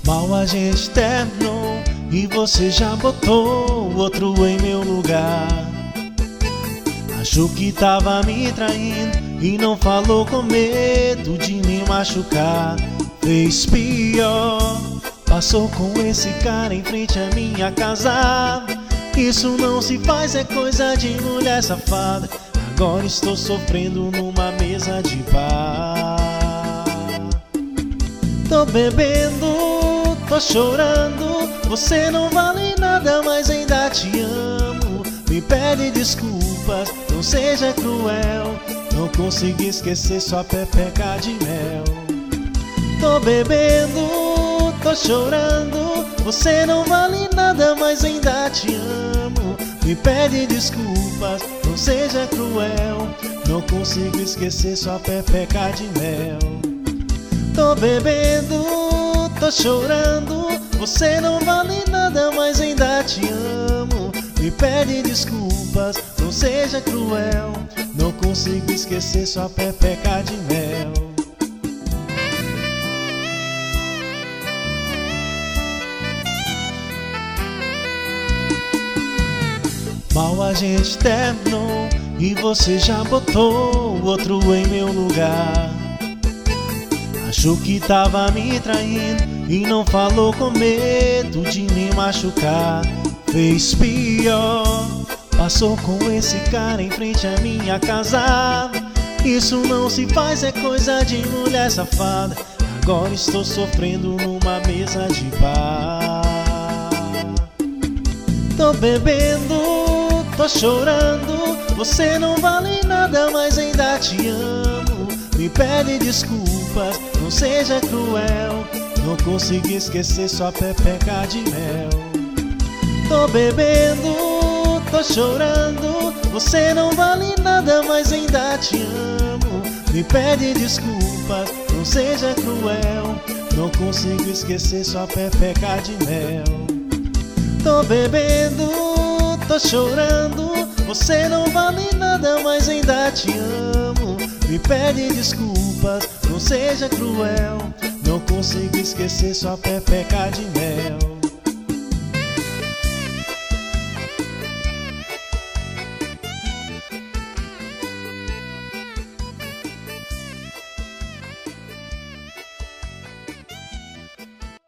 Mal a gente terminou e você já botou outro em meu lugar. Achou que tava me traindo e não falou com medo de me machucar. Fez pior, passou com esse cara em frente à minha casa. Isso não se faz, é coisa de mulher safada. Agora estou sofrendo numa mesa de bar. Tô bebendo, tô chorando. Você não vale nada, mas ainda te amo. Me pede desculpas, não seja cruel. Não consegui esquecer sua pepeca de mel. Tô bebendo, tô chorando. Você não vale nada, mas ainda te amo. Me pede desculpas, não seja cruel. Não consigo esquecer sua pepeca de mel. Tô bebendo, tô chorando. Você não vale nada, mas ainda te amo. Me pede desculpas, não seja cruel. Não consigo esquecer sua pepeca de mel. Mal a gente terminou e você já botou outro em meu lugar. Achou que tava me traindo e não falou com medo de me machucar. Fez pior, passou com esse cara em frente à minha casa. Isso não se faz, é coisa de mulher safada. Agora estou sofrendo numa mesa de bar. Tô bebendo, tô chorando. Você não vale nada, mas ainda te amo. Me pede desculpas, não seja cruel. Não consegui esquecer sua pepeca de mel. Tô bebendo, tô chorando. Você não vale nada, mas ainda te amo. Me pede desculpas, não seja cruel. Não consigo esquecer sua pepeca de mel. Tô bebendo, tô chorando. Você não vale nada, mas ainda te amo. Me pede desculpas, não seja cruel. Não consigo esquecer sua pepeca de mel.